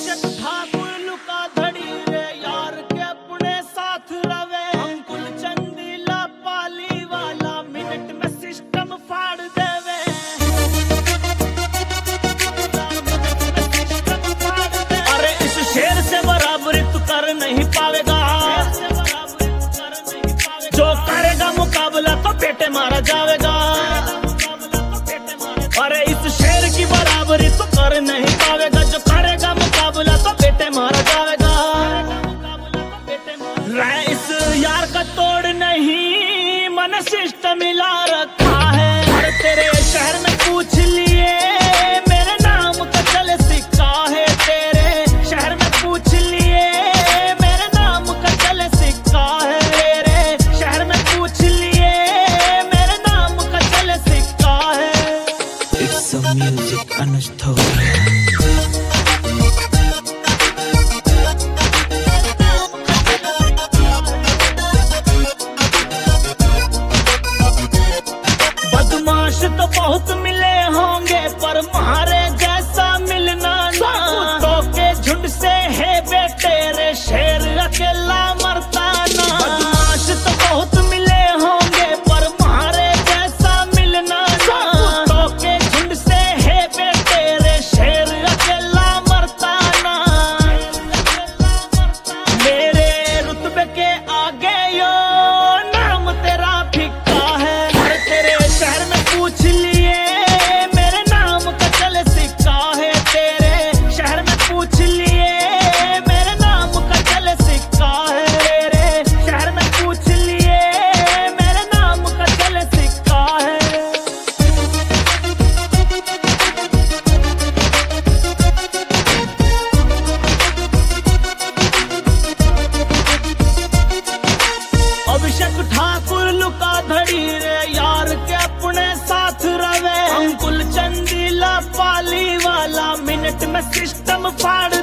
अभिषेक ठाकुर लुका धड़ी रे यार के अपने साथ रवे। अंकुल चंदीला पाली वाला मिनट में सिस्टम फाड़ देवे। अरे इस शेर से बराबरी तू कर नहीं पावेगा। जो करेगा मुकाबला तो बेटे मारा जाएगा। अरे इस शेर की बराबरी तो कर नहीं पावेगा। जो करेगा मुकाबला तो बेटे मारा जाएगा। इस यार का तोड़ नहीं मन सिस्टम मिला रखा है। अरे तेरे शहर में पूछ लिए मेरे नाम का चल सिक्का है। तेरे शहर में पूछ लिए मेरे नाम का चल सिक्का है। तेरे शहर में पूछ लिए मेरे नाम का चल सिक्का है। It's a music understood. बदमाश तो बहुत मिले होंगे पर मारे जैसा मिलना ना। कुत्तों के झुंड से है बेटे रे शेर अकेला मरता ना। बदमाश तो बहुत मिले होंगे पर मारे जैसा मिलना ना। कुत्तों के झुंड से है बेटे रे शेर अकेला मरता ना। मेरे रुतबे के आगे यो नाम तेरा फिक्का है। तेरे शहर में पूछ लिए मेरे नाम का चल सिक्का है। तेरे शहर में पूछ लिए मेरे नाम का चल सिक्का है। तेरे शहर में पूछ लिए मेरे नाम का चल सिक्का है। अभिषेक ठाकुर लुका धड़ी रे यार के अपने साथ रवे। अंकुल चंदीला पाली वाला मिनट में सिस्टम फाड़